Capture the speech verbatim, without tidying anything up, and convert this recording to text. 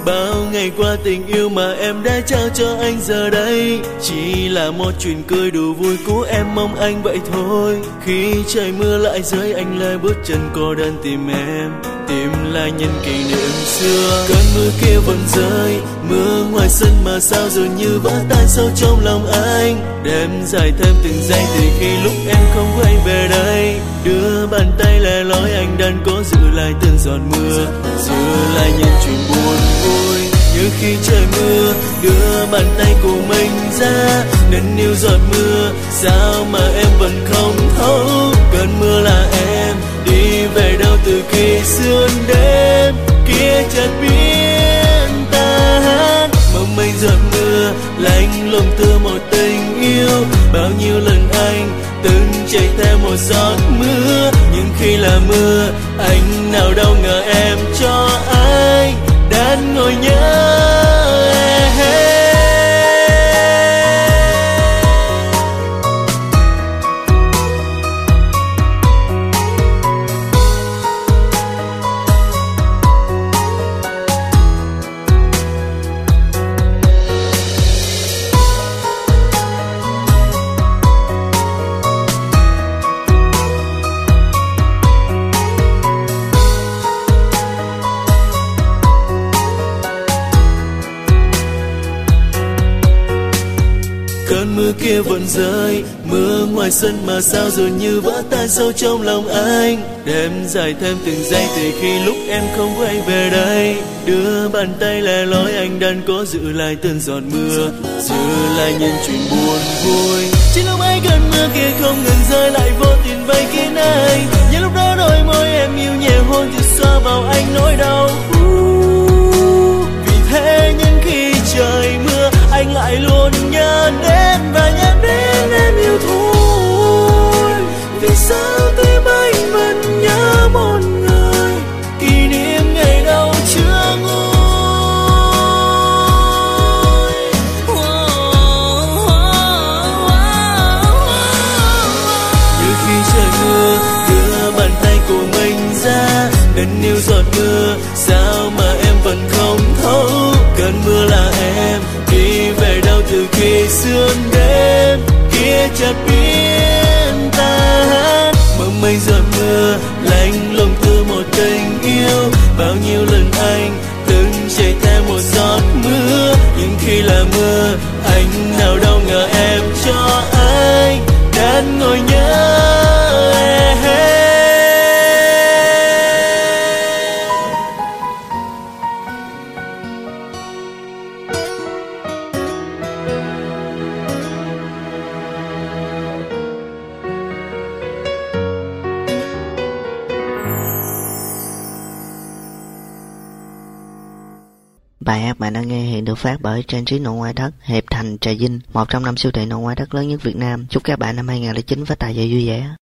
Bao ngày qua tình yêu mà em đã trao cho anh giờ đây chỉ là một chuyện cười đùa vui của em, mong anh vậy thôi. Khi trời mưa lại rơi anh lại bước chân cô đơn tìm em, tìm lại những kỷ niệm xưa. Cơn mưa kia vẫn rơi, mưa ngoài sân mà sao dường như vỡ tan sâu trong lòng anh. Đêm dài thêm từng giây từ khi lúc em không quay về đây. Đưa bàn tay lẻ loi anh đang cố giữ lại từng giọt mưa, giữ lại những chuyện buồn vui. Như khi trời mưa đưa bàn tay của mình ra nên níu giọt mưa, sao mà em vẫn không thấu. Cơn mưa là em đi về đâu từ khi sương đêm kia chợt biến tan. Mong manh giọt mưa lạnh lùng từ một tình yêu, bao nhiêu lần anh từng chảy theo một giọt mưa. Nhưng khi là mưa anh nào đâu ngờ em cho anh đang ngồi nhớ em. Cơn mưa kia vẫn rơi, mưa ngoài sân mà sao dường như vỡ tan sâu trong lòng anh. Đêm dài thêm từng giây từ khi lúc em không quay về đây. Đưa bàn tay lẻ loi anh đang cố giữ lại từng giọt mưa, giữ lại những chuyện buồn vui. Chỉ lúc ấy cơn mưa kia không ngừng rơi lại vô tình vây kín anh. Như lúc đó đôi môi em yêu nhẹ hôn từ xoa vào anh nỗi đau. Vì thế những khi trời mưa anh lại luôn nhớ đến và nhớ đến em yêu thôi. Vì sao tim anh vẫn nhớ một người, kỷ niệm ngày đầu chưa nguôi. Như khi trời mưa đưa bàn tay của mình ra nên níu giọt mưa, sao mà em vẫn không thấu. Cơn mưa là em đi về đâu từ khi sương đêm kia chợt biến tan. Mong manh giọt mưa lạnh lùng từ một tình yêu, bao nhiêu lần anh từng chảy theo một giọt mưa. Nhưng khi là mưa anh nào đâu ngờ em cho anh đang ngồi nhớ em. Bài hát bạn đang nghe hiện được phát bởi trang trí nội ngoại thất Hiệp Thành Trà Vinh, một trong năm siêu thị nội ngoại thất lớn nhất Việt Nam. Chúc các bạn năm hai không không chín phát tài và vui vẻ.